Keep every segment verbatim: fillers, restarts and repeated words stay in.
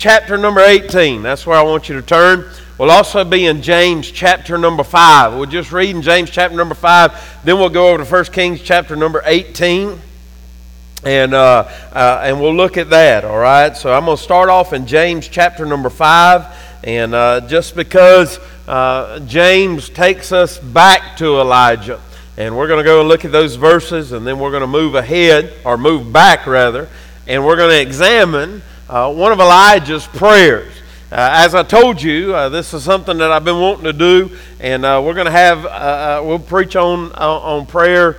chapter number eighteen. That's where I want you to turn. We'll also be in James chapter number five. We'll just read in James chapter number five. Then we'll go over to First Kings chapter number eighteen. And uh, uh, and we'll look at that, all right? So I'm going to start off in James chapter number five. And uh, just because uh, James takes us back to Elijah. And we're going to go and look at those verses. And then we're going to move ahead, or move back rather. And we're going to examine uh, one of Elijah's prayers. Uh, as I told you, uh, this is something that I've been wanting to do. And uh, we're going to have, uh, uh, we'll preach on, uh, on prayer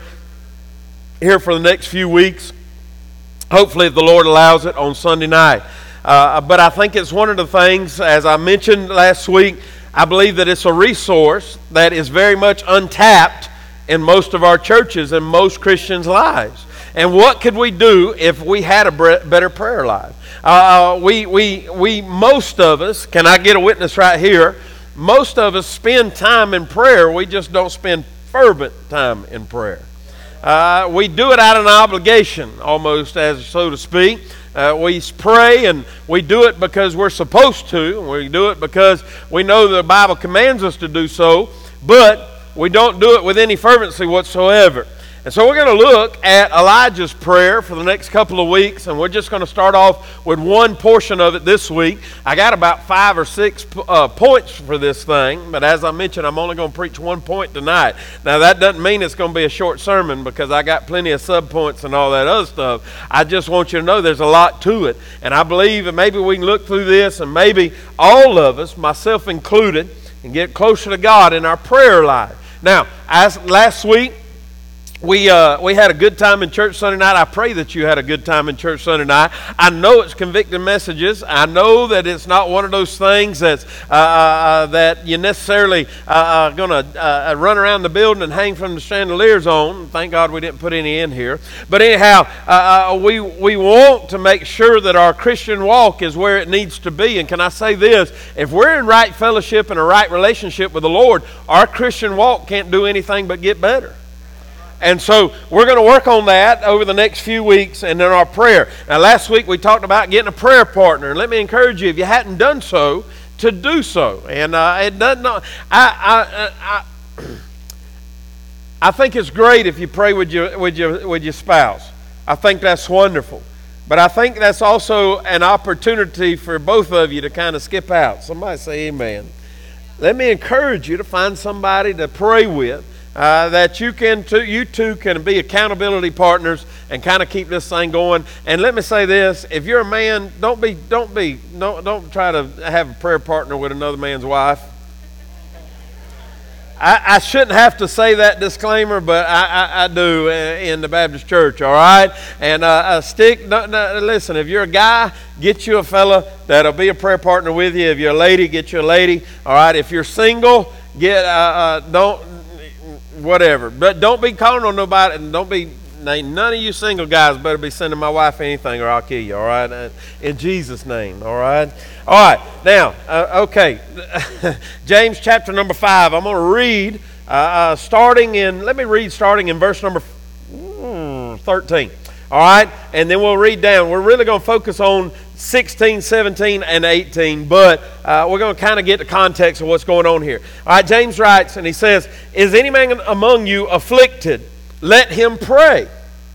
here for the next few weeks. Hopefully, if the Lord allows it, on Sunday night. Uh, but I think it's one of the things, as I mentioned last week, I believe that it's a resource that is very much untapped in most of our churches and most Christians' lives. And what could we do if we had a better prayer life? Uh, we, we, we, most of us, can I get a witness right here? Most of us spend time in prayer. We just don't spend fervent time in prayer. Uh, we do it out of an obligation, almost, as so to speak. Uh, we pray and we do it because we're supposed to. We do it because we know the Bible commands us to do so, but we don't do it with any fervency whatsoever. And so we're going to look at Elijah's prayer for the next couple of weeks, and we're just going to start off with one portion of it this week. I got about five or six uh, points for this thing, but as I mentioned, I'm only going to preach one point tonight. Now, that doesn't mean it's going to be a short sermon, because I got plenty of sub-points and all that other stuff. I just want you to know there's a lot to it, and I believe that maybe we can look through this, and maybe all of us, myself included, can get closer to God in our prayer life. Now, as last week, We uh, we had a good time in church Sunday night. I pray that you had a good time in church Sunday night. I know it's convicting messages. I know that it's not one of those things that's uh, uh, that you necessarily uh, are going to uh, run around the building and hang from the chandeliers on. Thank God we didn't put any in here. But anyhow, uh, uh, we we want to make sure that our Christian walk is where it needs to be. And can I say this? If we're in right fellowship and a right relationship with the Lord, our Christian walk can't do anything but get better. And so we're going to work on that over the next few weeks and in our prayer. Now, last week we talked about getting a prayer partner. And let me encourage you, if you hadn't done so, to do so. And uh, it doesn't. I, I, I, I think it's great if you pray with your, with your, with your spouse. I think that's wonderful. But I think that's also an opportunity for both of you to kind of skip out. Somebody say amen. Let me encourage you to find somebody to pray with. Uh, that you can too, you two can be accountability partners and kind of keep this thing going. And let me say this: if you're a man, don't be, don't be, don't, don't try to have a prayer partner with another man's wife. I, I shouldn't have to say that disclaimer, but I, I, I do in the Baptist church. All right, and uh, uh, stick. No, no, listen, if you're a guy, get you a fella that'll be a prayer partner with you. If you're a lady, get you a lady. All right. If you're single, get uh, uh, don't. Whatever, but don't be calling on nobody, and don't be, none of you single guys better be sending my wife anything or I'll kill you, all right, in Jesus' name, all right. All right, now, uh, okay, James chapter number five, I'm going to read, uh, uh, starting in, let me read starting in verse number mm, thirteen, all right, and then we'll read down. We're really going to focus on sixteen, seventeen, and eighteen, but uh, we're going to kind of get the context of what's going on here. All right, James writes, and he says, "Is any man among you afflicted? Let him pray.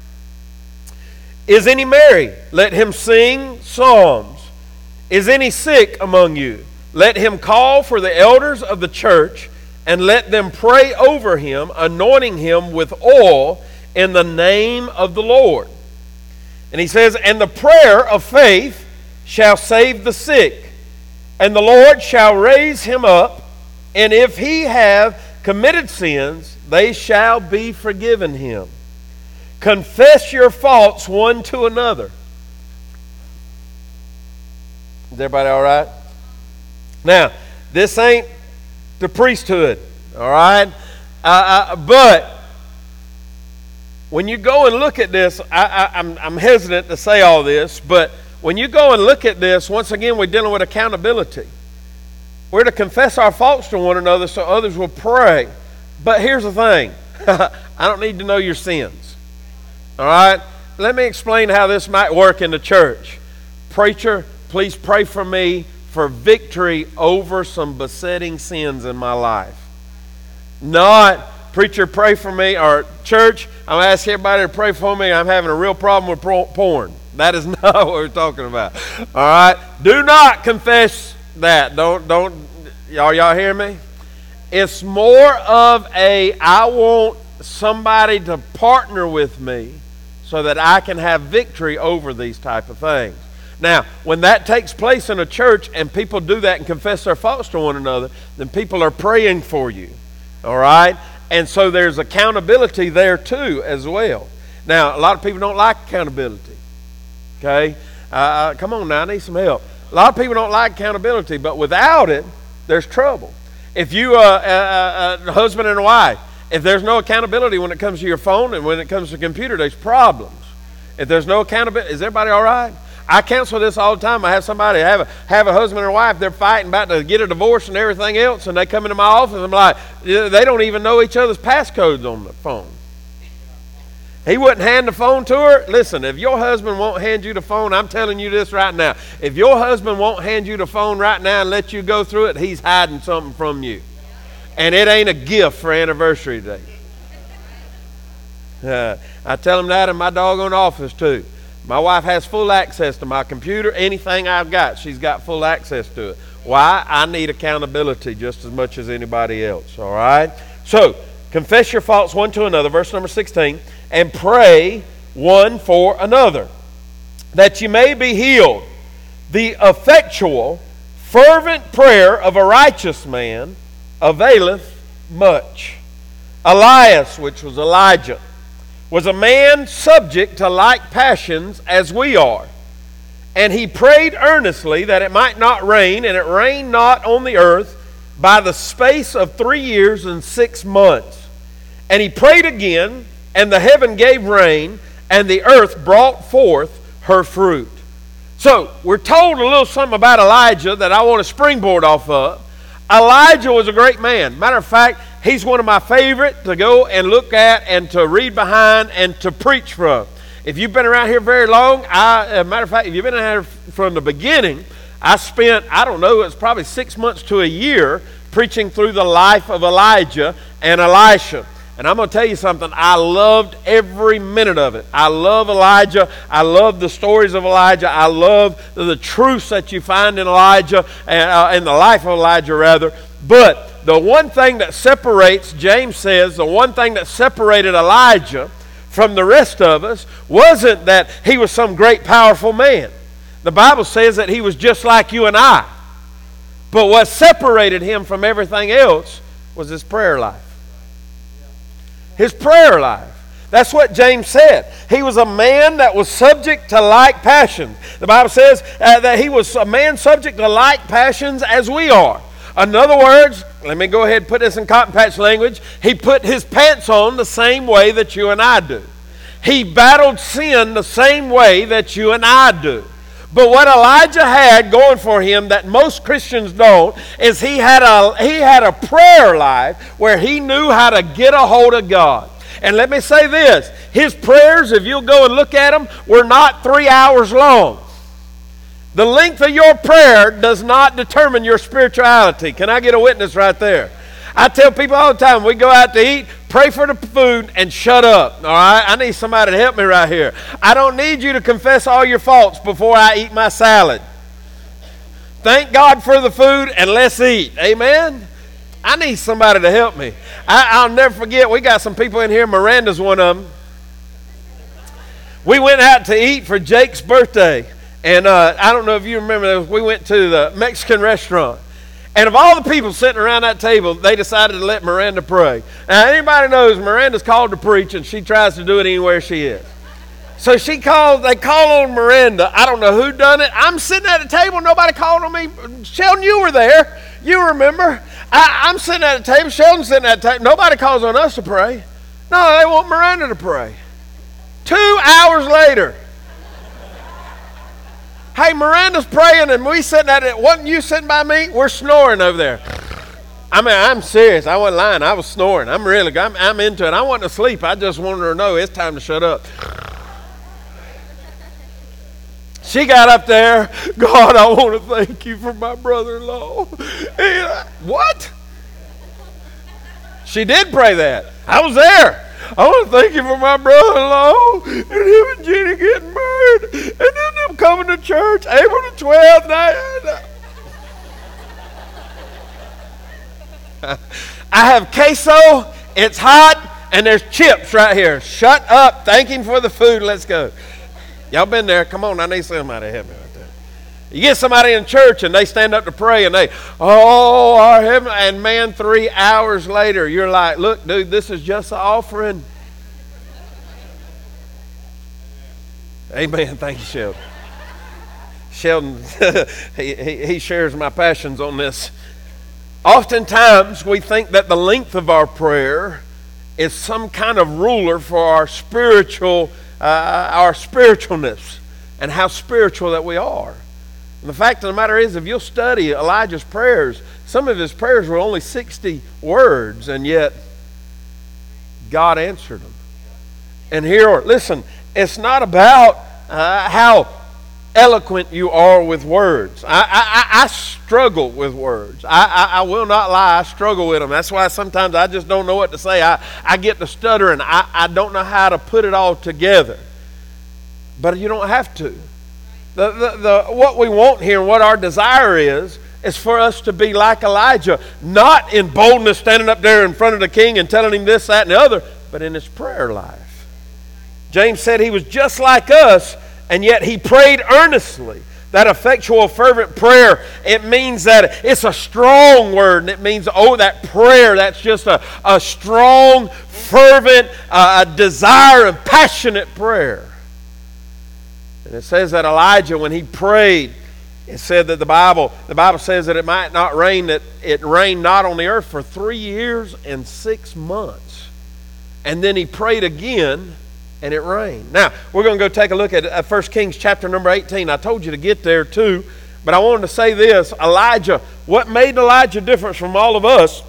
Is any merry? Let him sing psalms. Is any sick among you? Let him call for the elders of the church, and let them pray over him, anointing him with oil in the name of the Lord." And he says, "And the prayer of faith shall save the sick, and the Lord shall raise him up, and if he have committed sins, they shall be forgiven him. Confess your faults one to another." Is everybody all right? Now, this ain't the priesthood, all right? Uh, uh, but when you go and look at this, I, I, I'm, I'm hesitant to say all this, but when you go and look at this, once again, we're dealing with accountability. We're to confess our faults to one another so others will pray. But here's the thing. I don't need to know your sins. All right? Let me explain how this might work in the church. Preacher, please pray for me for victory over some besetting sins in my life. Not, preacher, pray for me, or church, I'm asking everybody to pray for me. I'm having a real problem with porn. That is not what we're talking about. All right? Do not confess that. Don't, don't, y'all, y'all hear me? It's more of a, I want somebody to partner with me so that I can have victory over these type of things. Now, when that takes place in a church and people do that and confess their faults to one another, then people are praying for you. All right? And so there's accountability there too as well. Now, a lot of people don't like accountability. Okay? Uh, come on now, I need some help. A lot of people don't like accountability, but without it, there's trouble. If you, uh, uh, uh, husband and wife, if there's no accountability when it comes to your phone and when it comes to the computer, there's problems. If there's no accountability, is everybody all right? I counsel this all the time. I have somebody have a, have a husband or wife, they're fighting about to get a divorce and everything else, and they come into my office and I'm like, they don't even know each other's passcodes on the phone. He wouldn't hand the phone to her. Listen, if your husband won't hand you the phone, I'm telling you this right now. If your husband won't hand you the phone right now and let you go through it, he's hiding something from you. And it ain't a gift for anniversary day. Uh, I tell him that in my doggone office too. My wife has full access to my computer. Anything I've got, she's got full access to it. Why? I need accountability just as much as anybody else. All right? So, confess your faults one to another, verse number sixteen, and pray one for another, that you may be healed. The effectual, fervent prayer of a righteous man availeth much. Elias, which was Elijah, was a man subject to like passions as we are. And he prayed earnestly that it might not rain, and it rained not on the earth by the space of three years and six months. And he prayed again, and the heaven gave rain, and the earth brought forth her fruit. So, we're told a little something about Elijah that I want to springboard off of. Elijah was a great man. Matter of fact, he's one of my favorite to go and look at and to read behind and to preach from. If you've been around here very long, I, as a matter of fact, if you've been around here from the beginning, I spent, I don't know, it's probably six months to a year preaching through the life of Elijah and Elisha. And I'm going to tell you something, I loved every minute of it. I love Elijah. I love the stories of Elijah. I love the, the truths that you find in Elijah, and uh, in the life of Elijah rather. But the one thing that separates, James says, the one thing that separated Elijah from the rest of us wasn't that he was some great powerful man. The Bible says that he was just like you and I. But what separated him from everything else was his prayer life. His prayer life. That's what James said. He was a man that was subject to like passions. The Bible says uh, that he was a man subject to like passions as we are. In other words, let me go ahead and put this in cotton patch language. He put his pants on the same way that you and I do. He battled sin the same way that you and I do. But what Elijah had going for him that most Christians don't is he had a he had a prayer life where he knew how to get a hold of God. And let me say this, his prayers, if you'll go and look at them, were not three hours long. The length of your prayer does not determine your spirituality. Can I get a witness right there? I tell people all the time, we go out to eat, pray for the food, and shut up. All right? I need somebody to help me right here. I don't need you to confess all your faults before I eat my salad. Thank God for the food, and let's eat. Amen? I need somebody to help me. I, I'll never forget, we got some people in here. Miranda's one of them. We went out to eat for Jake's birthday. And uh, I don't know if you remember, we went to the Mexican restaurant. And of all the people sitting around that table, they decided to let Miranda pray. Now, anybody knows Miranda's called to preach, and she tries to do it anywhere she is. So she called, they call on Miranda. I don't know who done it. I'm sitting at the table, nobody called on me. Sheldon, you were there. You remember. I, I'm sitting at the table, Sheldon's sitting at the table. Nobody calls on us to pray. No, they want Miranda to pray. Two hours later. Hey, Miranda's praying, and we sitting at it. Wasn't you sitting by me? We're snoring over there. I mean, I'm serious. I wasn't lying. I was snoring. I'm really, I'm, I'm into it. I wasn't asleep. I just wanted her to know it's time to shut up. She got up there, God, I want to thank you for my brother-in-law. What? She did pray that. I was there. I want to thank you for my brother-in-law and him and Jenny getting married and then them coming to church April the twelfth. I have queso, it's hot, and there's chips right here. Shut up. Thank him for the food. Let's go. Y'all been there. Come on, I need somebody to help me right there. You get somebody in church and they stand up to pray and they, oh, our heaven, and man, three hours later, you're like, look, dude, this is just an offering. Amen. Thank you, Sheldon. Sheldon, he, he, he shares my passions on this. Oftentimes, we think that the length of our prayer is some kind of ruler for our spiritual, uh, our spiritualness and how spiritual that we are. And the fact of the matter is, if you'll study Elijah's prayers, some of his prayers were only sixty words, and yet God answered them. And here, listen, it's not about uh, how eloquent you are with words. I, I, I struggle with words. I, I, I will not lie. I struggle with them. That's why sometimes I just don't know what to say. I, I get to stuttering. I, I don't know how to put it all together. But you don't have to. The, the, the, what we want here and what our desire is, is for us to be like Elijah, not in boldness standing up there in front of the king and telling him this, that, and the other, but in his prayer life. James said he was just like us, and yet he prayed earnestly. That effectual, fervent prayer, it means that it's a strong word. And it means, oh, that prayer, that's just a, a strong, fervent, uh, desire and passionate prayer. And it says that Elijah, when he prayed, it said that the Bible, the Bible says that it might not rain, that it rained not on the earth for three years and six months. And then he prayed again, and it rained. Now, we're going to go take a look at First Kings chapter number eighteen. I told you to get there too, but I wanted to say this. Elijah, what made Elijah different from all of us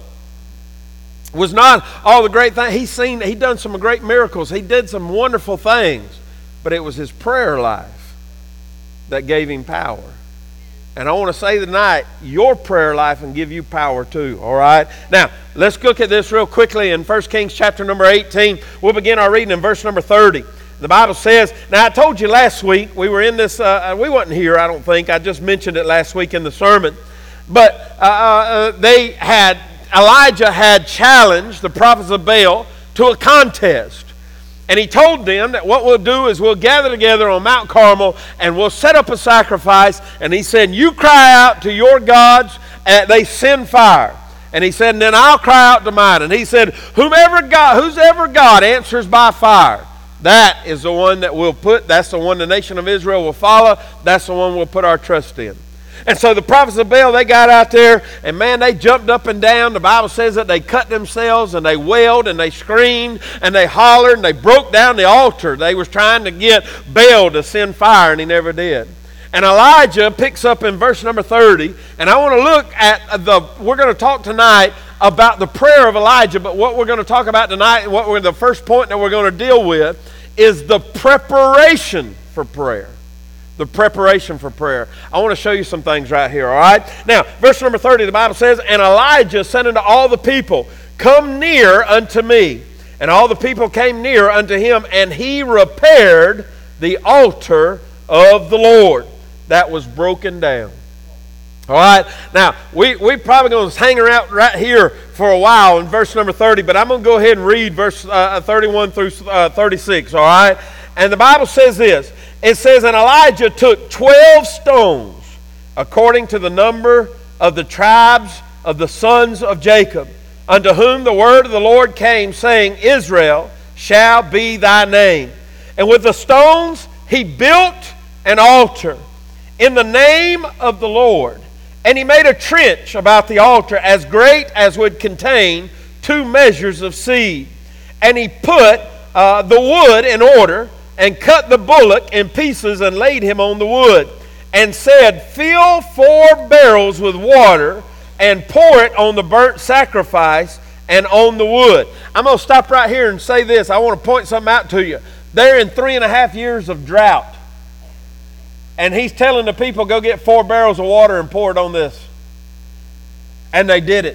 was not all the great things. He's seen, he done some great miracles. He did some wonderful things, but it was his prayer life that gave him power. And I want to say tonight, your prayer life can give you power too, all right? Now, let's look at this real quickly in First Kings chapter number eighteen. We'll begin our reading in verse number thirty. The Bible says, now I told you last week, we were in this, uh, we wasn't here, I don't think. I just mentioned it last week in the sermon. But uh, uh, they had, Elijah had challenged the prophets of Baal to a contest. And he told them that what we'll do is we'll gather together on Mount Carmel and we'll set up a sacrifice. And he said, you cry out to your gods, and they send fire. And he said, and then I'll cry out to mine. And he said, whomever God, whosoever God answers by fire, that is the one that we'll put, that's the one the nation of Israel will follow. That's the one we'll put our trust in. And so the prophets of Baal, they got out there, and man, they jumped up and down. The Bible says that they cut themselves, and they wailed, and they screamed, and they hollered, and they broke down the altar. They was trying to get Baal to send fire, and he never did. And Elijah picks up in verse number thirty, and I want to look at the, we're going to talk tonight about the prayer of Elijah, but what we're going to talk about tonight, and what we're, the first point that we're going to deal with, is the preparation for prayer. The preparation for prayer. I want to show you some things right here, all right? Now, verse number thirty, the Bible says, and Elijah said unto all the people, come near unto me. And all the people came near unto him, and he repaired the altar of the Lord that was broken down. All right? Now, we, we probably going to hang around right here for a while in verse number thirty, but I'm going to go ahead and read verse uh, thirty-one through uh, thirty-six, all right? And the Bible says this. It says, and Elijah took twelve stones, according to the number of the tribes of the sons of Jacob, unto whom the word of the Lord came, saying, Israel shall be thy name. And with the stones he built an altar in the name of the Lord. And he made a trench about the altar as great as would contain two measures of seed. And he put uh, the wood in order, and cut the bullock in pieces, and laid him on the wood, and said, fill four barrels with water, and pour it on the burnt sacrifice and on the wood. I'm going to stop right here and say this. I want to point something out to you. They're in three and a half years of drought. And he's telling the people, go get four barrels of water and pour it on this. And they did it.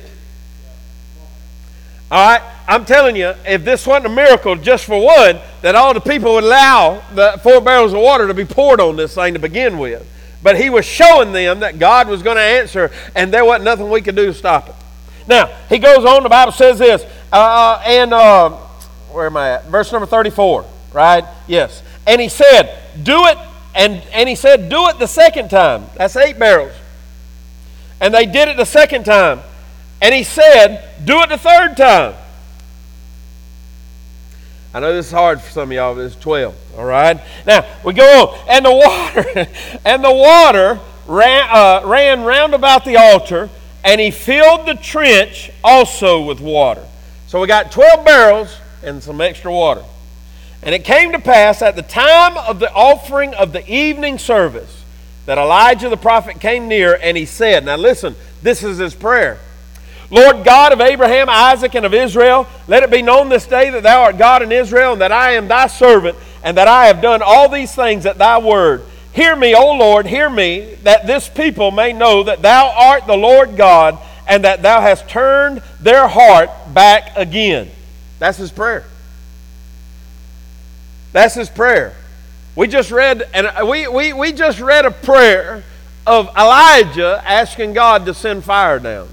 All right, I'm telling you, if this wasn't a miracle just for one, that all the people would allow the four barrels of water to be poured on this thing to begin with. But he was showing them that God was going to answer, and there wasn't nothing we could do to stop it. Now, he goes on, the Bible says this, uh, and uh, where am I at? Verse number thirty-four, right? Yes. And he said, do it, and, and he said, do it the second time. That's eight barrels. And they did it the second time. And he said, do it the third time. I know this is hard for some of y'all, but it's twelve. All right? Now, we go on. And the water, and the water ran, uh, ran round about the altar, and he filled the trench also with water. So we got twelve barrels and some extra water. And it came to pass at the time of the offering of the evening service that Elijah the prophet came near, and he said, now listen, this is his prayer. Lord God of Abraham, Isaac, and of Israel, let it be known this day that thou art God in Israel, and that I am thy servant, and that I have done all these things at thy word. Hear me, O Lord, hear me, that this people may know that thou art the Lord God, and that thou hast turned their heart back again. That's his prayer. That's his prayer. We just read, and we, we, we just read a prayer of Elijah asking God to send fire down.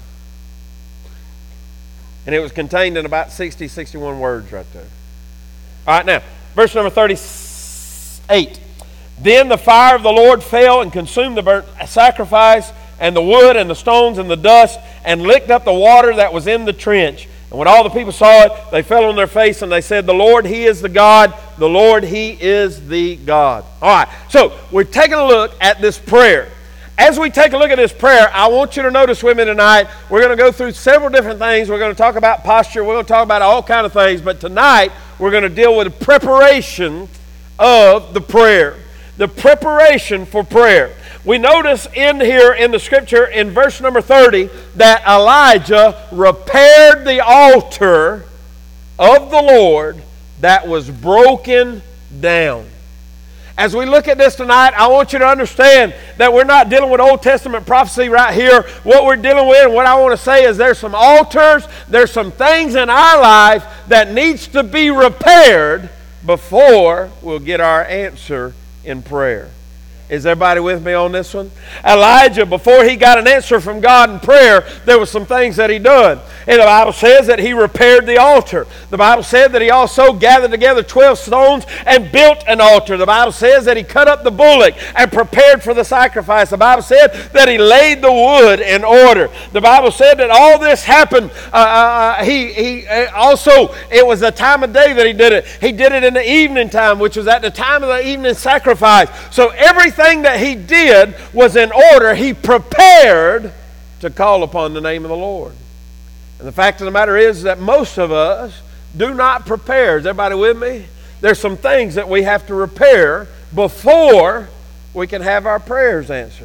And it was contained in about sixty, sixty-one words right there. All right, now, verse number thirty-eight. Then the fire of the Lord fell and consumed the burnt sacrifice and the wood and the stones and the dust and licked up the water that was in the trench. And when all the people saw it, they fell on their face and they said, the Lord, He is the God. The Lord, He is the God. All right, so we're taking a look at this prayer. As we take a look at this prayer, I want you to notice with me tonight, we're going to go through several different things. We're going to talk about posture. We're going to talk about all kinds of things. But tonight, we're going to deal with the preparation of the prayer. The preparation for prayer. We notice in here in the scripture in verse number thirty that Elijah repaired the altar of the Lord that was broken down. As we look at this tonight, I want you to understand that we're not dealing with Old Testament prophecy right here. What we're dealing with, and what I want to say is there's some altars, there's some things in our life that needs to be repaired before we'll get our answer in prayer. Is everybody with me on this one? Elijah, before he got an answer from God in prayer, there were some things that he done. And the Bible says that he repaired the altar. The Bible said that he also gathered together twelve stones and built an altar. The Bible says that he cut up the bullock and prepared for the sacrifice. The Bible said that he laid the wood in order. The Bible said that all this happened. Uh, uh, he, he uh, also, it was the time of day that he did it. He did it in the evening time, which was at the time of the evening sacrifice. So everything that he did was in order. He prepared to call upon the name of the Lord. And the fact of the matter is that most of us do not prepare. Is everybody with me? There's some things that we have to repair before we can have our prayers answered.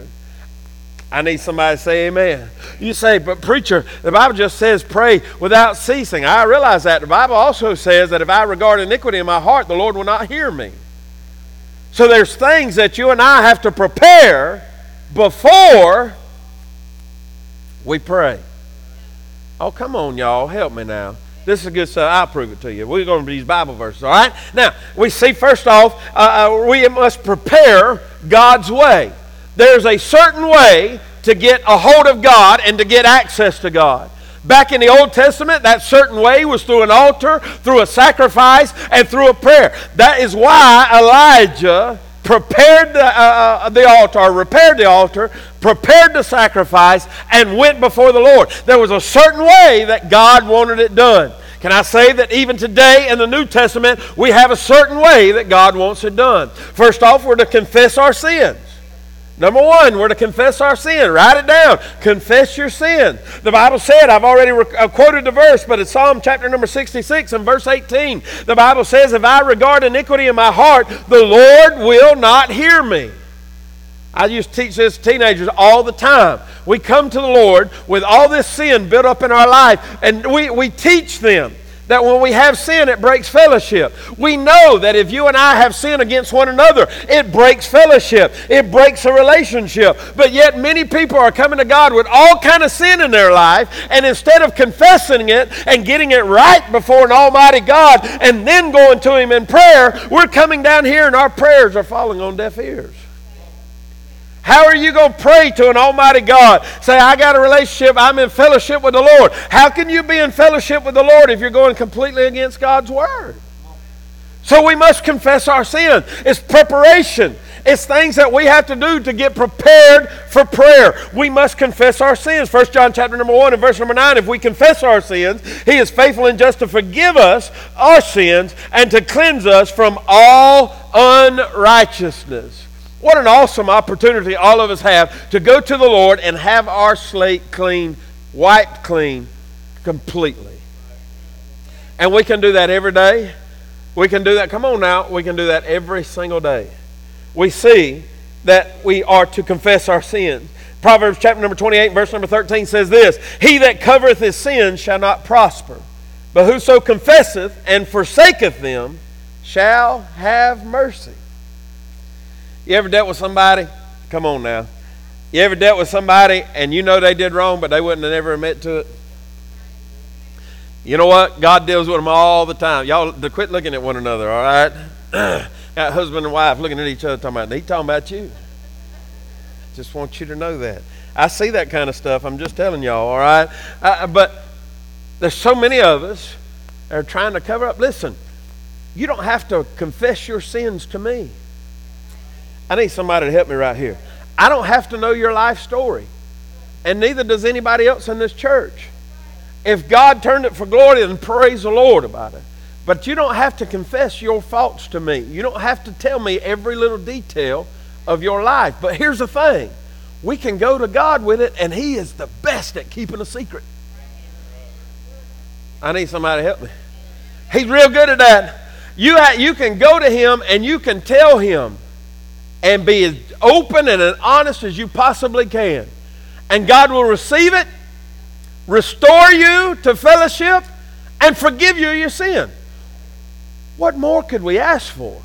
I need somebody to say amen. You say, but preacher, the Bible just says pray without ceasing. I realize that. The Bible also says that if I regard iniquity in my heart, the Lord will not hear me. So there's things that you and I have to prepare before we pray. Oh, come on, y'all. Help me now. This is good stuff. I'll prove it to you. We're going to use Bible verses, all right? Now, we see first off, uh, uh, we must prepare God's way. There's a certain way to get a hold of God and to get access to God. Back in the Old Testament, that certain way was through an altar, through a sacrifice, and through a prayer. That is why Elijah prepared the, uh, the altar, or repaired the altar, prepared the sacrifice, and went before the Lord. There was a certain way that God wanted it done. Can I say that even today in the New Testament, we have a certain way that God wants it done? First off, we're to confess our sins. Number one, we're to confess our sin. Write it down. Confess your sin. The Bible said, I've already rec- I've quoted the verse, but it's Psalm chapter number sixty-six and verse eighteen. The Bible says, if I regard iniquity in my heart, the Lord will not hear me. I used to teach this to teenagers all the time. We come to the Lord with all this sin built up in our life, and we, we teach them that when we have sin, it breaks fellowship. We know that if you and I have sin against one another, it breaks fellowship. It breaks a relationship. But yet many people are coming to God with all kind of sin in their life, and instead of confessing it and getting it right before an almighty God and then going to Him in prayer, we're coming down here and our prayers are falling on deaf ears. How are you going to pray to an almighty God? Say, I got a relationship, I'm in fellowship with the Lord. How can you be in fellowship with the Lord if you're going completely against God's Word? So we must confess our sin. It's preparation. It's things that we have to do to get prepared for prayer. We must confess our sins. First John chapter number one and verse number nine, if we confess our sins, He is faithful and just to forgive us our sins and to cleanse us from all unrighteousness. What an awesome opportunity all of us have to go to the Lord and have our slate clean, wiped clean completely. And we can do that every day. We can do that, come on now, we can do that every single day. We see that we are to confess our sins. Proverbs chapter number twenty-eight, verse number thirteen says this, He that covereth his sins shall not prosper, but whoso confesseth and forsaketh them shall have mercy. You ever dealt with somebody? Come on now. You ever dealt with somebody and you know they did wrong, but they wouldn't have never admit to it? You know what? God deals with them all the time. Y'all quit looking at one another, all right? Got husband and wife looking at each other talking about, he talking about you. Just want you to know that. I see that kind of stuff. I'm just telling y'all, all right? Uh, but there's so many of us that are trying to cover up. Listen, you don't have to confess your sins to me. I need somebody to help me right here. I don't have to know your life story, and neither does anybody else in this church. If God turned it for glory, then praise the Lord about it. But you don't have to confess your faults to me. You don't have to tell me every little detail of your life. But here's the thing. We can go to God with it, and He is the best at keeping a secret. I need somebody to help me. He's real good at that. You, ha- you can go to Him, and you can tell Him and be as open and as honest as you possibly can. And God will receive it, restore you to fellowship, and forgive you your sin. What more could we ask for?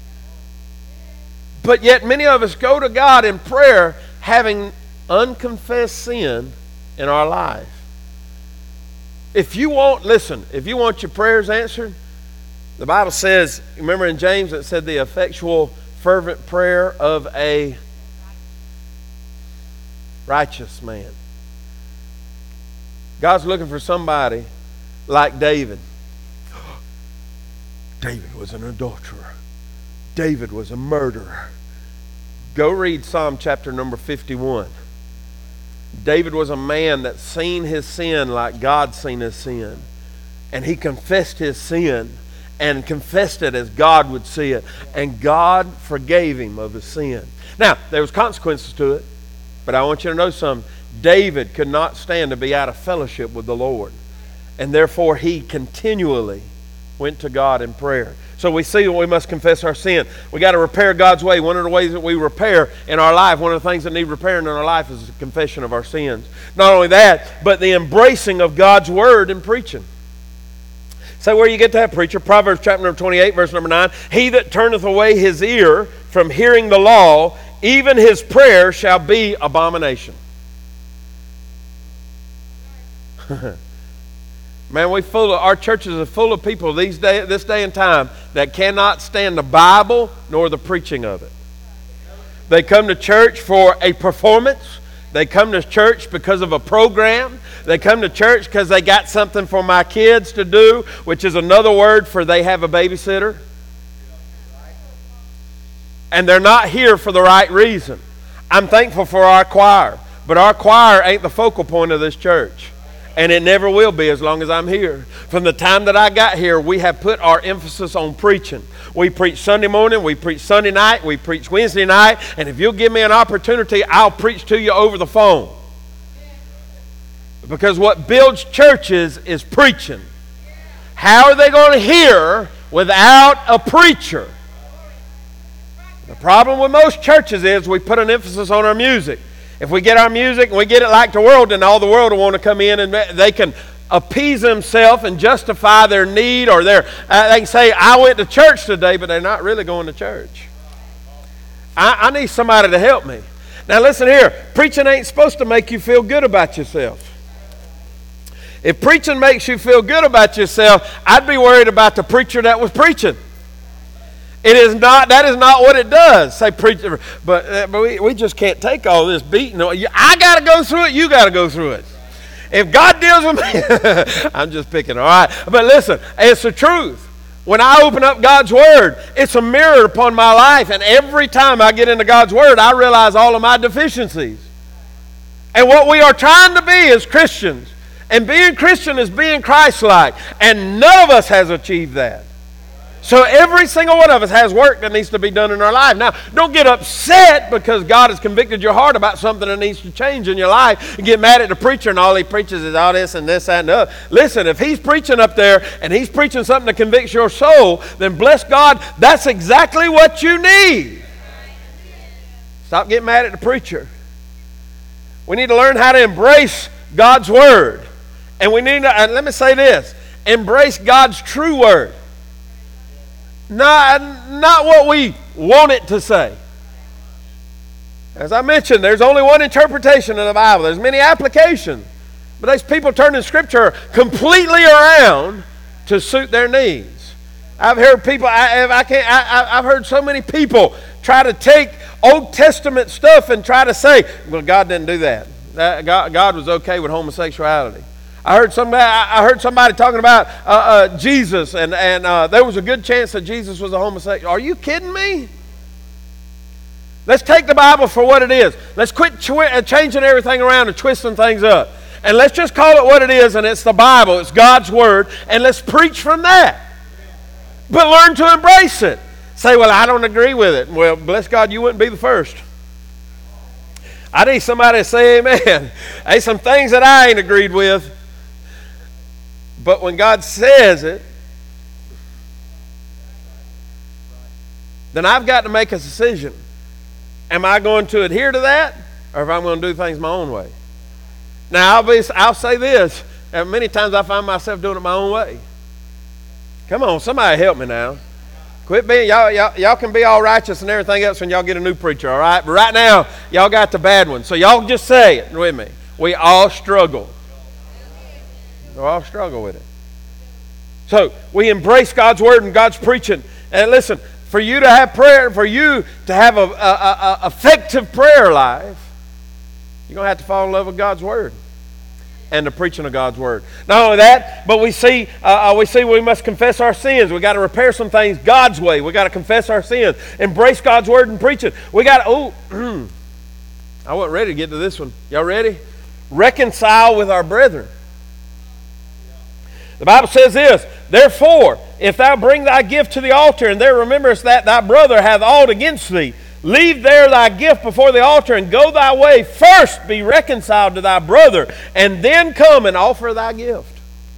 But yet many of us go to God in prayer having unconfessed sin in our life. If you want, listen, if you want your prayers answered, the Bible says, remember in James it said the effectual fervent prayer of a righteous man. God's looking for somebody like David. David was an adulterer. David was a murderer. Go read Psalm chapter number fifty-one. David was a man that seen his sin like God seen his sin. And he confessed his sin and confessed it as God would see it. And God forgave him of his sin. Now, there was consequences to it. But I want you to know something. David could not stand to be out of fellowship with the Lord. And therefore, he continually went to God in prayer. So we see that we must confess our sin. We got to repair God's way. One of the ways that we repair in our life, one of the things that need repairing in our life is the confession of our sins. Not only that, but the embracing of God's word and preaching. So where you get that, preacher? Proverbs chapter number twenty-eight, verse number nine. He that turneth away his ear from hearing the law, even his prayer shall be abomination. Man, we full of, our churches are full of people these day, this day and time that cannot stand the Bible nor the preaching of it. They come to church for a performance. They come to church because of a program. They come to church because they got something for my kids to do, which is another word for they have a babysitter. And they're not here for the right reason. I'm thankful for our choir, but our choir ain't the focal point of this church. And it never will be as long as I'm here. From the time that I got here, we have put our emphasis on preaching. We preach Sunday morning, we preach Sunday night, we preach Wednesday night, and if you'll give me an opportunity, I'll preach to you over the phone. Because what builds churches is preaching. How are they going to hear without a preacher? The problem with most churches is we put an emphasis on our music. If we get our music and we get it like the world, then all the world will want to come in and they can appease themselves and justify their need, or their, uh, they can say, I went to church today, but they're not really going to church. I, I need somebody to help me. Now listen here, preaching ain't supposed to make you feel good about yourself. If preaching makes you feel good about yourself, I'd be worried about the preacher that was preaching. It is not, that is not what it does. Say preacher, but, uh, but we, we just can't take all this beating. I got to go through it, you got to go through it. If God deals with me, I'm just picking, all right. But listen, it's the truth. When I open up God's Word, it's a mirror upon my life. And every time I get into God's Word, I realize all of my deficiencies. And what we are trying to be as Christians, and being Christian is being Christ-like. And none of us has achieved that. So every single one of us has work that needs to be done in our life. Now, don't get upset because God has convicted your heart about something that needs to change in your life and get mad at the preacher and all he preaches is all this and this, that, and the other. Listen, if he's preaching up there and he's preaching something that convicts your soul, then bless God, that's exactly what you need. Stop getting mad at the preacher. We need to learn how to embrace God's Word. And we need to, and let me say this, embrace God's true Word. Not, not what we want it to say. As I mentioned, there's only one interpretation of the Bible. There's many applications. But these people turning Scripture completely around to suit their needs. I've heard people, I, I can't, I, I've heard so many people try to take Old Testament stuff and try to say, well, God didn't do that. that God, God was okay with homosexuality. I heard somebody. I heard somebody talking about uh, uh, Jesus, and and uh, there was a good chance that Jesus was a homosexual. Are you kidding me? Let's take the Bible for what it is. Let's quit twi- changing everything around and twisting things up, and let's just call it what it is. And it's the Bible. It's God's Word, and let's preach from that. But learn to embrace it. Say, well, I don't agree with it. Well, bless God, you wouldn't be the first. I need somebody to say amen. There's some things that I ain't agreed with. But when God says it, then I've got to make a decision. Am I going to adhere to that, or if I'm going to do things my own way? Now, I'll, be, I'll say this. Many times I find myself doing it my own way. Come on, somebody help me now. Quit being, y'all, y'all, y'all can be all righteous and everything else when y'all get a new preacher, all right? But right now, y'all got the bad one. So y'all just say it with me. We all struggle. We all struggle with it. So we embrace God's Word and God's preaching. And listen, for you to have prayer, for you to have a, a, a, a effective prayer life, you're going to have to fall in love with God's Word and the preaching of God's Word. Not only that, but we see uh, we see we must confess our sins. We got to repair some things God's way. We got to confess our sins, embrace God's Word and preach it. We got to, oh, I wasn't ready to get to this one. Y'all ready? Reconcile with our brethren. The Bible says this, therefore, if thou bring thy gift to the altar, and there rememberest that thy brother hath aught against thee, leave there thy gift before the altar, and go thy way. First be reconciled to thy brother, and then come and offer thy gift.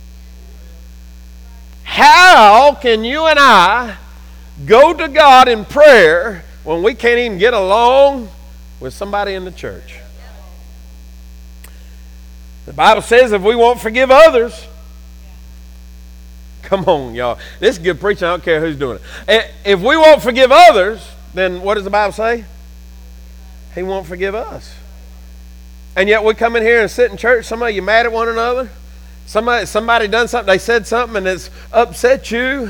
How can you and I go to God in prayer when we can't even get along with somebody in the church? The Bible says if we won't forgive others, come on, y'all. This is good preaching. I don't care who's doing it. If we won't forgive others, then what does the Bible say? He won't forgive us. And yet we come in here and sit in church. Some of you mad at one another. Somebody, somebody done something. They said something and it's upset you.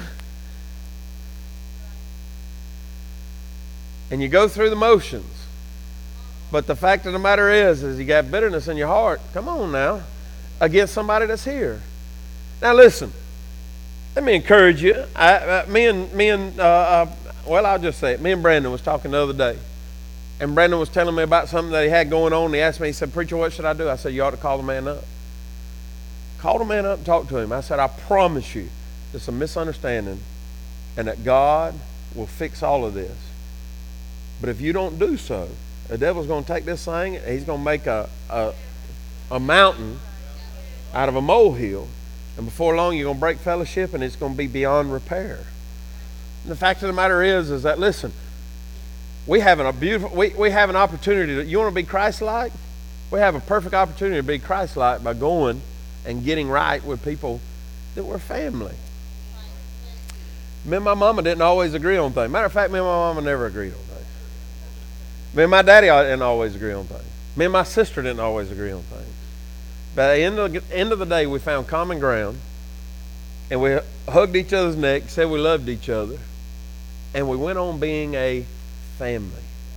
And you go through the motions. But the fact of the matter is, is you got bitterness in your heart. Come on now. Against somebody that's here. Now listen. Let me encourage you. I, I, me and, me and uh, uh, well, I'll just say it. Me and Brandon was talking the other day. And Brandon was telling me about something that he had going on. And he asked me, he said, preacher, what should I do? I said, you ought to call the man up. Call the man up and talk to him. I said, I promise you, it's a misunderstanding and that God will fix all of this. But if you don't do so, the devil's going to take this thing and he's going to make a, a, a mountain out of a molehill. And before long, you're going to break fellowship, and it's going to be beyond repair. And the fact of the matter is, is that, listen, we have a beautiful, we, we have an opportunity. To, you want to be Christ-like? We have a perfect opportunity to be Christ-like by going and getting right with people that were family. Me and my mama didn't always agree on things. Matter of fact, me and my mama never agreed on things. Me and my daddy didn't always agree on things. Me and my sister didn't always agree on things. But at the end of the, end of the day, we found common ground, and we hugged each other's neck, said we loved each other, and we went on being a family.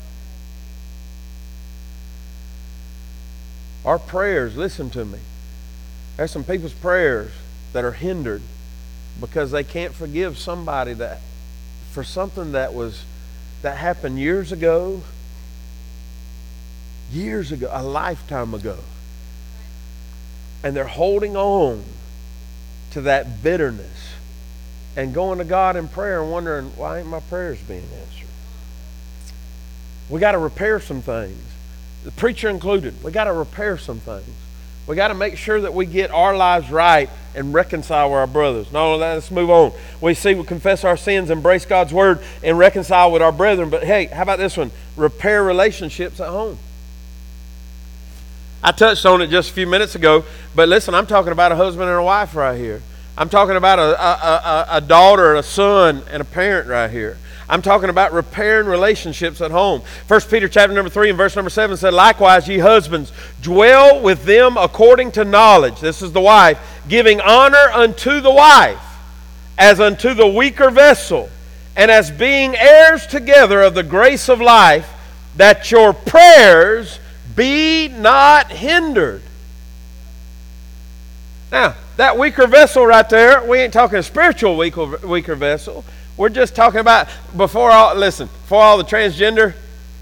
Our prayers, listen to me, there's some people's prayers that are hindered because they can't forgive somebody that for something that was that happened years ago, years ago, a lifetime ago. And they're holding on to that bitterness and going to God in prayer and wondering, why ain't my prayers being answered? We got to repair some things. The preacher included. We got to repair some things. We got to make sure that we get our lives right and reconcile with our brothers. Not only that, let's move on. We see we confess our sins, embrace God's word, and reconcile with our brethren. But hey, how about this one? Repair relationships at home. I touched on it just a few minutes ago, but listen, I'm talking about a husband and a wife right here. I'm talking about a, a, a, a daughter, a son, and a parent right here. I'm talking about repairing relationships at home. First Peter chapter number three and verse number seven said, likewise, ye husbands, dwell with them according to knowledge. This is the wife. Giving honor unto the wife, as unto the weaker vessel, and as being heirs together of the grace of life, that your prayers be not hindered. Now, that weaker vessel right there, we ain't talking a spiritual weaker, weaker vessel. We're just talking about before all, listen, before all the transgender,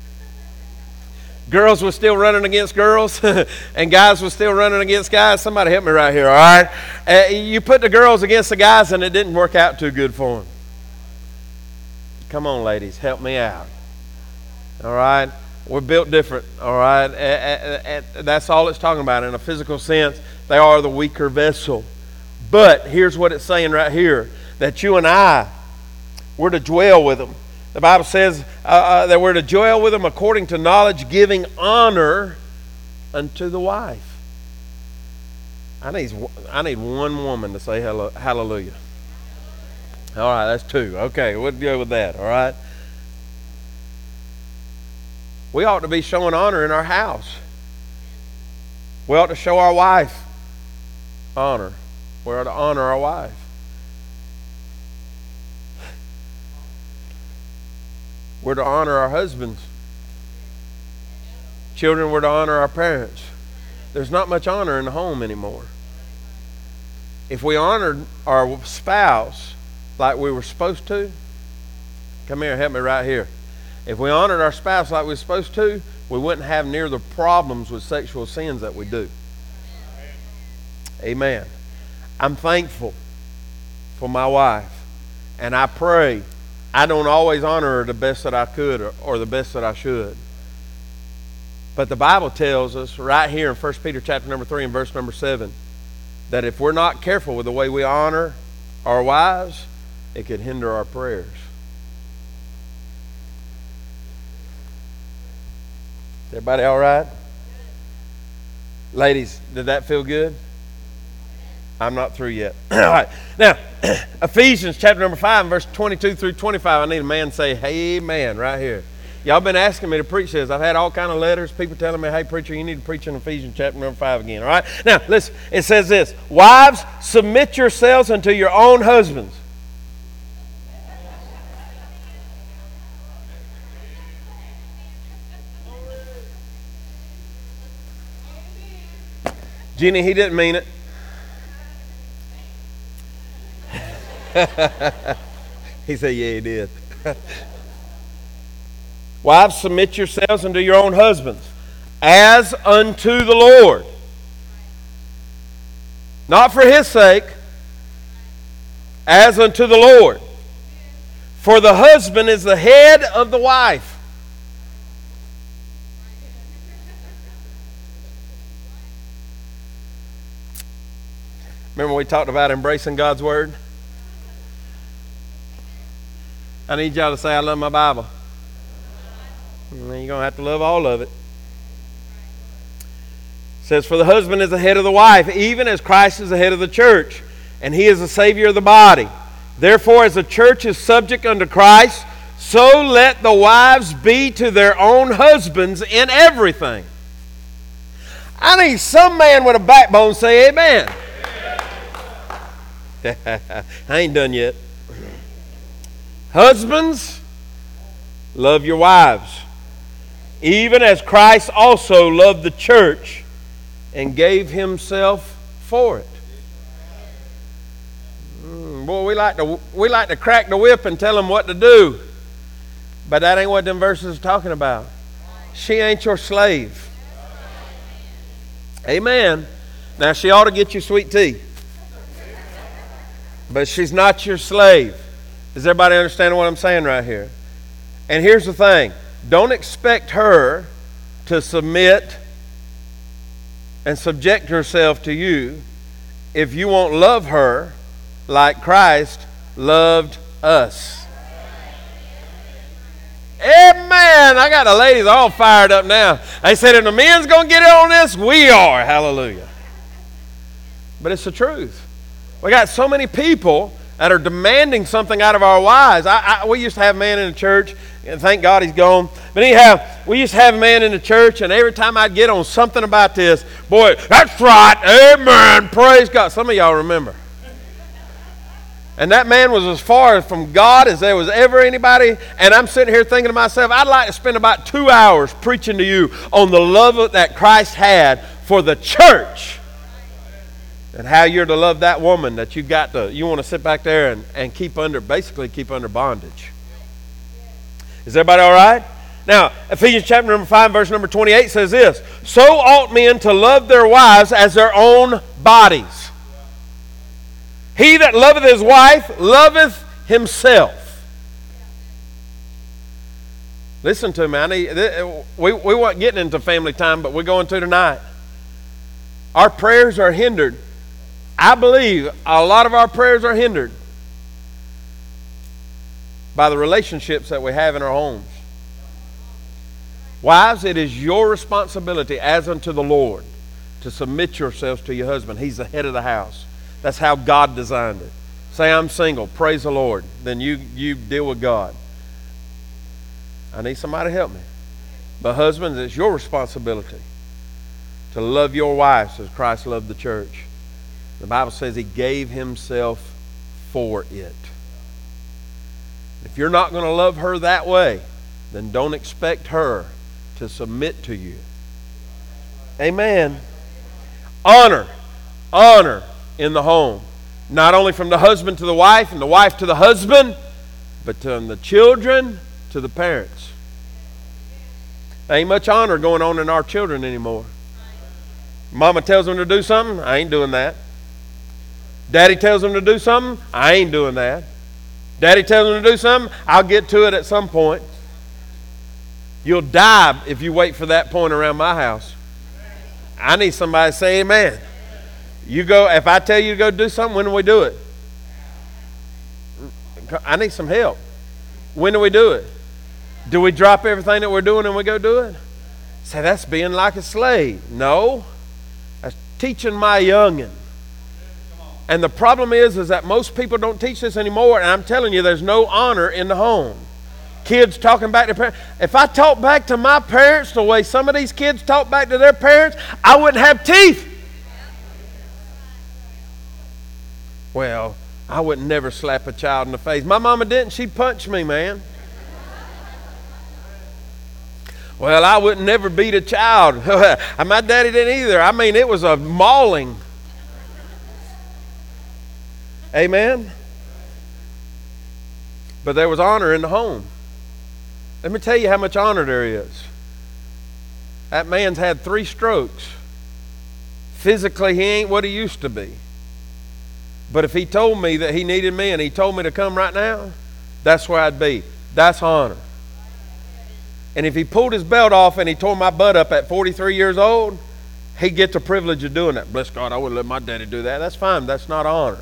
girls were still running against girls and guys were still running against guys. Somebody help me right here, all right? Uh, you put the girls against the guys and it didn't work out too good for them. Come on, ladies, help me out. All right? We're built different, all right? Uh, uh, uh, that's all it's talking about. In a physical sense, they are the weaker vessel. But here's what it's saying right here, that you and I, we're to dwell with them. The Bible says uh, uh, that we're to dwell with them according to knowledge, giving honor unto the wife. I need, I need one woman to say hello, hallelujah. All right, that's two. Okay, we'll go with that, all right? We ought to be showing honor in our house. We ought to show our wife honor. We ought to honor our wife. We're to honor our husbands. Children, we're to honor our parents. There's not much honor in the home anymore. If we honored our spouse like we were supposed to, come here, help me right here. If we honored our spouse like we were supposed to, we wouldn't have near the problems with sexual sins that we do. Amen. I'm thankful for my wife, and I pray I don't always honor her the best that I could or, or the best that I should. But the Bible tells us right here in First Peter chapter number three and verse number seven that if we're not careful with the way we honor our wives, it could hinder our prayers. Everybody all right? Ladies, did that feel good? I'm not through yet. All right. Now, Ephesians chapter number five and verse twenty-two through twenty-five. I need a man to say, hey, amen, right here. Y'all been asking me to preach this. I've had all kind of letters, people telling me, hey, preacher, you need to preach in Ephesians chapter number five again. All right. Now, listen. It says this. Wives, submit yourselves unto your own husbands. Jenny, he didn't mean it. He said, yeah, he did. Wives, submit yourselves unto your own husbands, as unto the Lord. Not for his sake, as unto the Lord. For the husband is the head of the wife. Remember we talked about embracing God's word? I need y'all to say, I love my Bible. And you're going to have to love all of it. says, for the husband is the head of the wife, even as Christ is the head of the church, and he is the Savior of the body. Therefore, as the church is subject unto Christ, so let the wives be to their own husbands in everything. I need some man with a backbone say amen. I ain't done yet. Husbands, love your wives, even as Christ also loved the church and gave himself for it. Mm, boy, we like to we like to crack the whip and tell them what to do, but that ain't what them verses are talking about. She ain't your slave. Amen. Now she ought to get you sweet tea, but she's not your slave. Does everybody understand what I'm saying right here? And here's the thing. Don't expect her to submit and subject herself to you if you won't love her like Christ loved us. Amen. I got the ladies all fired up now. They said if the men's going to get in on this, we are. Hallelujah. But it's the truth. We got so many people that are demanding something out of our wives. I, I, we used to have a man in the church, and thank God he's gone. But anyhow, we used to have a man in the church, and every time I'd get on something about this, boy, that's right, amen, praise God. Some of y'all remember. And that man was as far from God as there was ever anybody. And I'm sitting here thinking to myself, I'd like to spend about two hours preaching to you on the love that Christ had for the church. And how you're to love that woman that you got to, you want to sit back there and, and keep under, basically keep under bondage. Is everybody all right? Now, Ephesians chapter number five, verse number twenty-eight says this, so ought men to love their wives as their own bodies. He that loveth his wife loveth himself. Listen to me. I need, we, we weren't getting into family time, but we're going to tonight. Our prayers are hindered. I believe a lot of our prayers are hindered by the relationships that we have in our homes. Wives, it is your responsibility as unto the Lord to submit yourselves to your husband. He's the head of the house. That's how God designed it. Say, I'm single. Praise the Lord. Then you, you deal with God. I need somebody to help me. But husbands, it's your responsibility to love your wives as Christ loved the church. The Bible says he gave himself for it. If you're not going to love her that way, then don't expect her to submit to you. Amen. Honor. Honor in the home. Not only from the husband to the wife and the wife to the husband, but from the children to the parents. There ain't much honor going on in our children anymore. Mama tells them to do something, I ain't doing that. Daddy tells them to do something, I ain't doing that. Daddy tells them to do something, I'll get to it at some point. You'll die if you wait for that point around my house. I need somebody to say amen. You go, if I tell you to go do something, when do we do it? I need some help. When do we do it? Do we drop everything that we're doing and we go do it? Say, that's being like a slave. No. That's teaching my youngin'. And the problem is, is that most people don't teach this anymore, and I'm telling you, there's no honor in the home. Kids talking back to parents. If I talk back to my parents the way some of these kids talk back to their parents, I wouldn't have teeth. Well, I would never slap a child in the face. My mama didn't. She'd punch me, man. Well, I would never beat a child. My daddy didn't either. I mean, it was a mauling. Amen? But there was honor in the home. Let me tell you how much honor there is. That man's had three strokes. Physically, he ain't what he used to be. But if he told me that he needed me and he told me to come right now, that's where I'd be. That's honor. And if he pulled his belt off and he tore my butt up at forty-three years old, he'd get the privilege of doing that. Bless God, I wouldn't let my daddy do that. That's fine. That's not honor.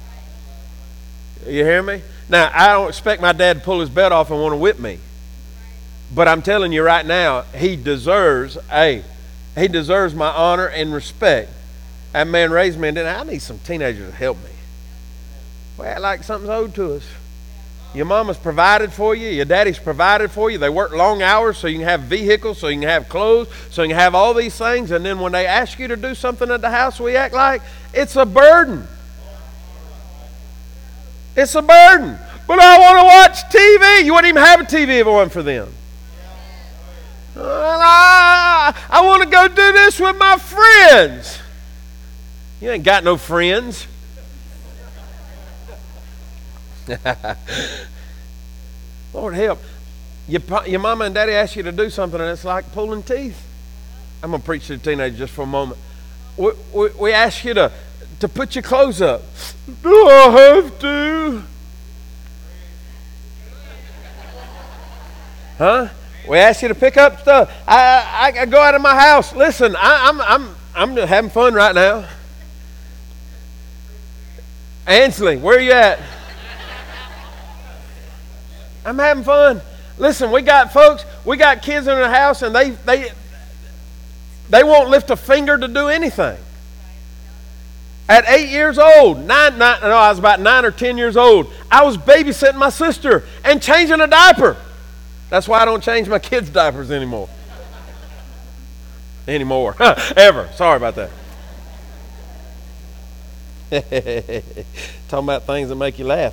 You hear me? Now, I don't expect my dad to pull his belt off and want to whip me. But I'm telling you right now, he deserves, hey, He deserves my honor and respect. That man raised me, and then I need some teenagers to help me. We act like something's owed to us. Your mama's provided for you. Your daddy's provided for you. They work long hours so you can have vehicles, so you can have clothes, so you can have all these things. And then when they ask you to do something at the house, we act like it's a burden. It's a burden. But I want to watch T V. You wouldn't even have a T V if it wasn't for them. I, I want to go do this with my friends. You ain't got no friends. Lord help. Your, your mama and daddy ask you to do something and it's like pulling teeth. I'm going to preach to the teenagers just for a moment. We, we, we ask you to, to put your clothes up. Do I have to? Huh? We ask you to pick up stuff. I, I, I go out of my house. Listen, I, I'm, I'm, I'm just having fun right now. Ansley, where are you at? I'm having fun. Listen, we got folks, we got kids in the house, and they they they won't lift a finger to do anything. At eight years old, nine, nine, no, I was about nine or ten years old, I was babysitting my sister and changing a diaper. That's why I don't change my kids' diapers anymore. Anymore. Ever. Sorry about that. Talking about things that make you laugh.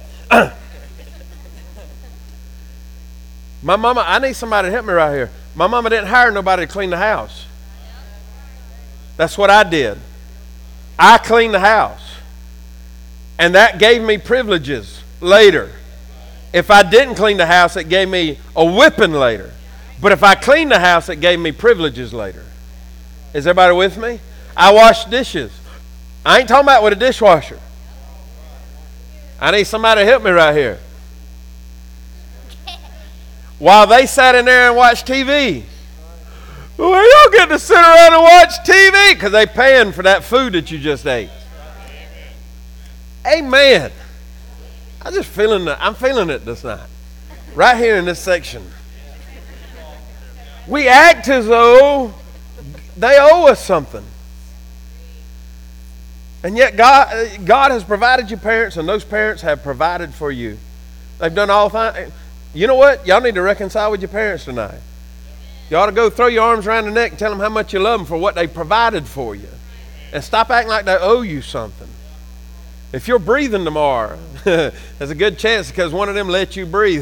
My mama, I need somebody to help me right here. My mama didn't hire nobody to clean the house. That's what I did. I cleaned the house. And that gave me privileges later. If I didn't clean the house, it gave me a whipping later. But if I cleaned the house, it gave me privileges later. Is everybody with me? I washed dishes. I ain't talking about with a dishwasher. I need somebody to help me right here. While they sat in there and watched T V. Well, y'all get to sit around and watch T V because they paying for that food that you just ate. Amen. I'm just feeling it. I'm feeling it this night. Right here in this section. We act as though they owe us something. And yet God, God has provided you parents, and those parents have provided for you. They've done all fine. You know what? Y'all need to reconcile with your parents tonight. You ought to go throw your arms around the neck and tell them how much you love them for what they provided for you. And stop acting like they owe you something. If you're breathing tomorrow, there's a good chance because one of them let you breathe.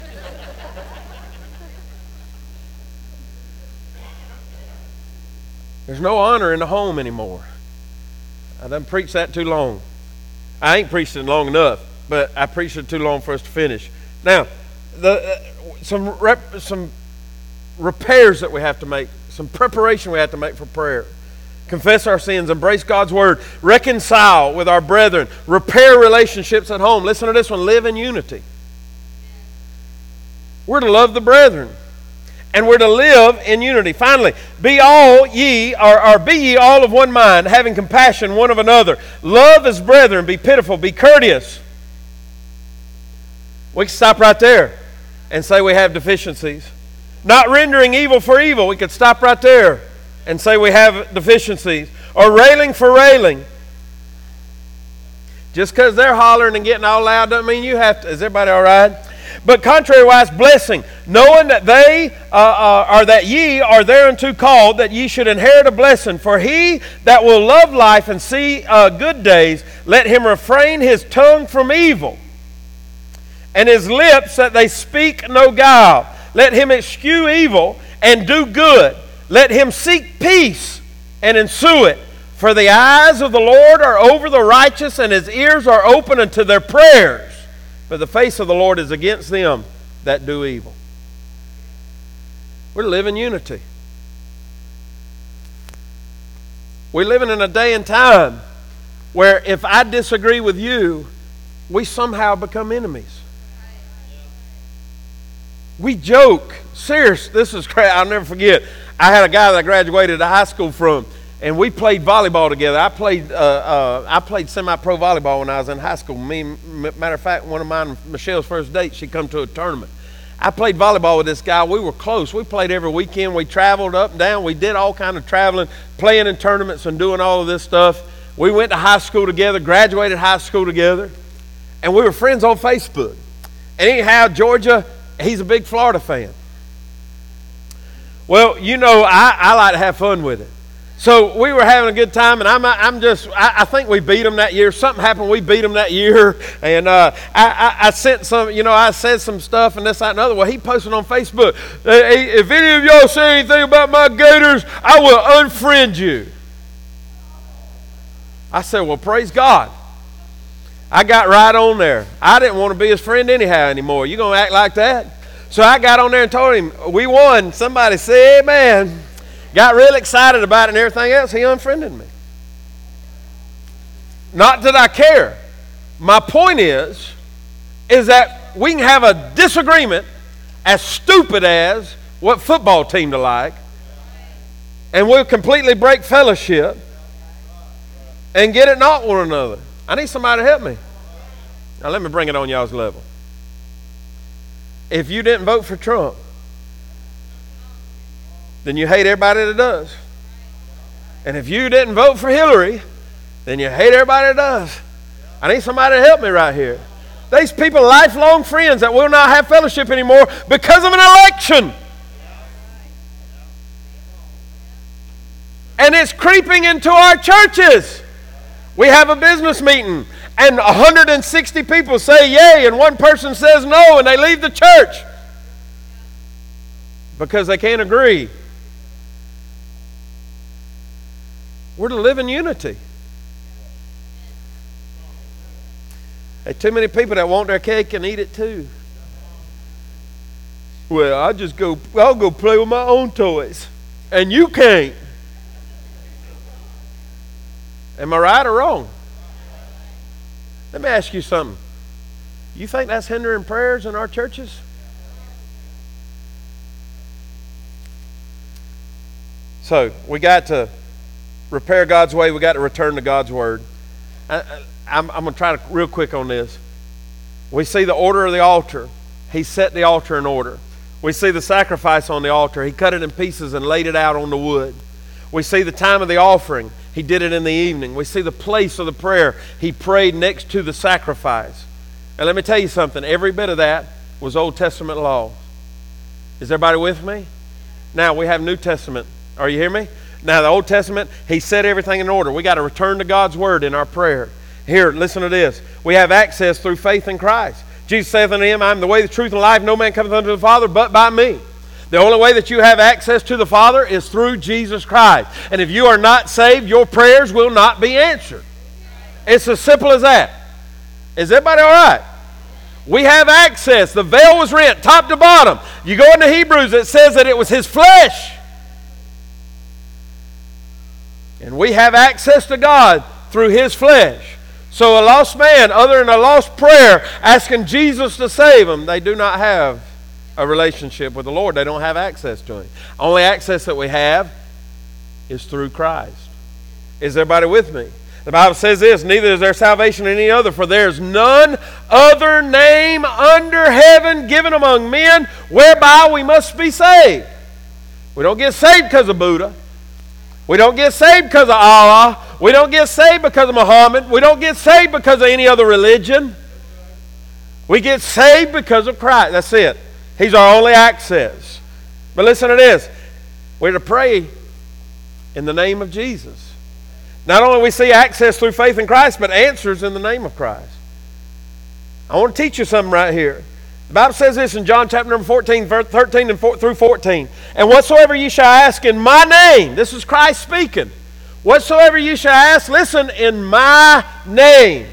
There's no honor in the home anymore. I done preached that too long. I ain't preached it long enough, but I preached it too long for us to finish. Now, the uh, some rep, some repairs that we have to make, some preparation we have to make for prayer. Confess our sins, embrace God's word, reconcile with our brethren, repair relationships at home. Listen to this one, live in unity. We're to love the brethren, and we're to live in unity. Finally, be all ye, or, or be ye all of one mind, having compassion one of another. Love as brethren, be pitiful, be courteous. We can stop right there and say we have deficiencies. Not rendering evil for evil, we could stop right there and say we have deficiencies. Or railing for railing. Just because they're hollering and getting all loud doesn't mean you have to. Is everybody all right? But contrariwise, blessing, knowing that they uh, uh, are that ye are thereunto called, that ye should inherit a blessing. For he that will love life and see uh, good days, let him refrain his tongue from evil, and his lips that they speak no guile. Let him eschew evil and do good. Let him seek peace and ensue it. For the eyes of the Lord are over the righteous, and his ears are open unto their prayers. But the face of the Lord is against them that do evil. We're living unity. We're living in a day and time where if I disagree with you, we somehow become enemies. We joke. Serious, this is crazy. I'll never forget. I had a guy that I graduated high school from, and we played volleyball together. I played uh, uh, I played semi-pro volleyball when I was in high school. Me, matter of fact, one of mine, Michelle's first date, she come to a tournament. I played volleyball with this guy. We were close. We played every weekend. We traveled up and down. We did all kind of traveling, playing in tournaments and doing all of this stuff. We went to high school together, graduated high school together, and we were friends on Facebook. And anyhow, Georgia, he's a big Florida fan. Well, you know, I, I like to have fun with it. So we were having a good time, and I'm I'm just I, I think we beat them that year. Something happened, we beat them that year, and uh, I, I I sent some, you know, I said some stuff and this, that, and other. Well, he posted on Facebook, hey, if any of y'all say anything about my Gators, I will unfriend you. I said, well, praise God. I got right on there. I didn't want to be his friend anyhow anymore. You gonna act like that? So I got on there and told him we won. Somebody said, amen. Got real excited about it and everything else. He unfriended me. Not that I care. My point is, is that we can have a disagreement as stupid as what football team to like, and we'll completely break fellowship and get it not one another. I need somebody to help me. Now let me bring it on y'all's level. If you didn't vote for Trump, then you hate everybody that does. And if you didn't vote for Hillary, then you hate everybody that does. I need somebody to help me right here. These people are lifelong friends that will not have fellowship anymore because of an election. And it's creeping into our churches. We have a business meeting and one hundred sixty people say yay and one person says no and they leave the church because they can't agree. We're to live in unity. There's too many people that want their cake and eat it too. Well, I just go, I'll go play with my own toys. And you can't. Am I right or wrong? Let me ask you something. You think that's hindering prayers in our churches? So, we got to repair God's way. We got to return to God's word. I, I'm, I'm going to try to real quick on this. We see the order of the altar. He set the altar in order. We see the sacrifice on the altar. He cut it in pieces and laid it out on the wood. We see the time of the offering. He did it in the evening. We see the place of the prayer. He prayed next to the sacrifice. And let me tell you something. Every bit of that was Old Testament law. Is everybody with me? Now we have New Testament. Are you hearing me? Now the Old Testament, he set everything in order. We got to return to God's word in our prayer. Here, listen to this. We have access through faith in Christ. Jesus saith unto him, I am the way, the truth, and life. No man cometh unto the Father but by me. The only way that you have access to the Father is through Jesus Christ. And if you are not saved, your prayers will not be answered. It's as simple as that. Is everybody all right? We have access. The veil was rent, top to bottom. You go into Hebrews, it says that it was his flesh. And we have access to God through his flesh. So a lost man, other than a lost prayer, asking Jesus to save them, they do not have a relationship with the Lord. They don't have access to him. Only access that we have is through Christ. Is everybody with me? The Bible says this, neither is there salvation in any other, for there is none other name under heaven given among men whereby we must be saved. We don't get saved because of Buddha. We don't get saved because of Allah. We don't get saved because of Muhammad. We don't get saved because of any other religion. We get saved because of Christ. That's it. He's our only access. But listen to this. We're to pray in the name of Jesus. Not only we see access through faith in Christ, but answers in the name of Christ. I want to teach you something right here. The Bible says this in John chapter number fourteen, verse thirteen and through fourteen. And whatsoever ye shall ask in my name, this is Christ speaking. Whatsoever ye shall ask, listen, in my name,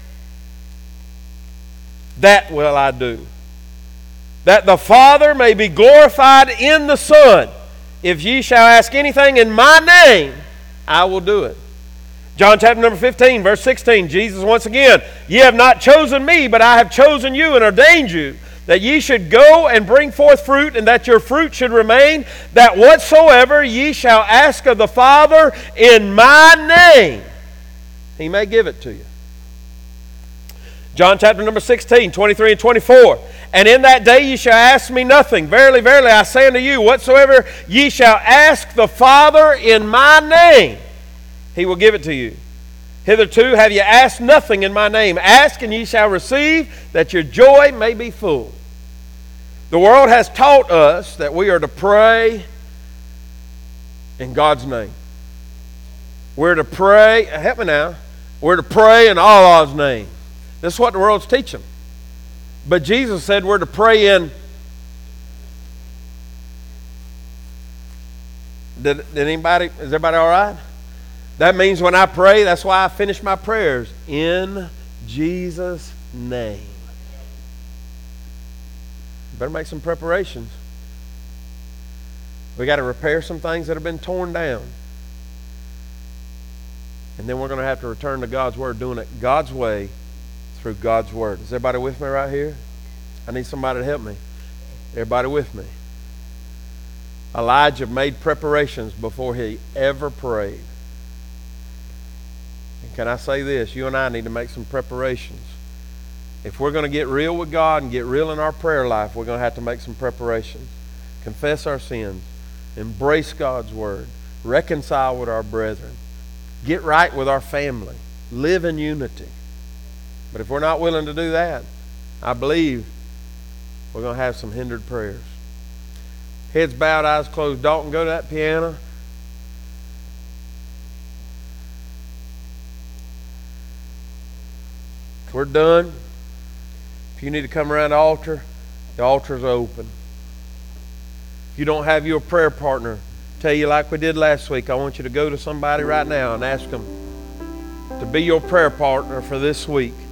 that will I do. That the Father may be glorified in the Son. If ye shall ask anything in my name, I will do it. John chapter number fifteen, verse sixteen, Jesus once again, ye have not chosen me, but I have chosen you and ordained you, that ye should go and bring forth fruit, and that your fruit should remain, that whatsoever ye shall ask of the Father in my name, he may give it to you. John chapter number sixteen, twenty-three and twenty-four. And in that day ye shall ask me nothing. Verily, verily, I say unto you, whatsoever ye shall ask the Father in my name, he will give it to you. Hitherto have ye asked nothing in my name. Ask, and ye shall receive, that your joy may be full. The world has taught us that we are to pray in God's name. We're to pray, help me now, we're to pray in Allah's name. This is what the world's teaching. But Jesus said we're to pray in... Did, did anybody, is everybody all right? That means when I pray, that's why I finish my prayers. In Jesus' name. Better make some preparations. We got to repair some things that have been torn down. And then we're going to have to return to God's Word, doing it God's way through God's Word. Is everybody with me right here? I need somebody to help me. Everybody with me? Elijah made preparations before he ever prayed. And can I say this? You and I need to make some preparations. If we're going to get real with God and get real in our prayer life, we're going to have to make some preparations. Confess our sins. Embrace God's Word. Reconcile with our brethren. Get right with our family. Live in unity. But if we're not willing to do that, I believe we're going to have some hindered prayers. Heads bowed, eyes closed. Dalton, go to that piano. We're done. If you need to come around the altar, the altar's open. If you don't have your prayer partner, tell you like we did last week, I want you to go to somebody right now and ask them to be your prayer partner for this week.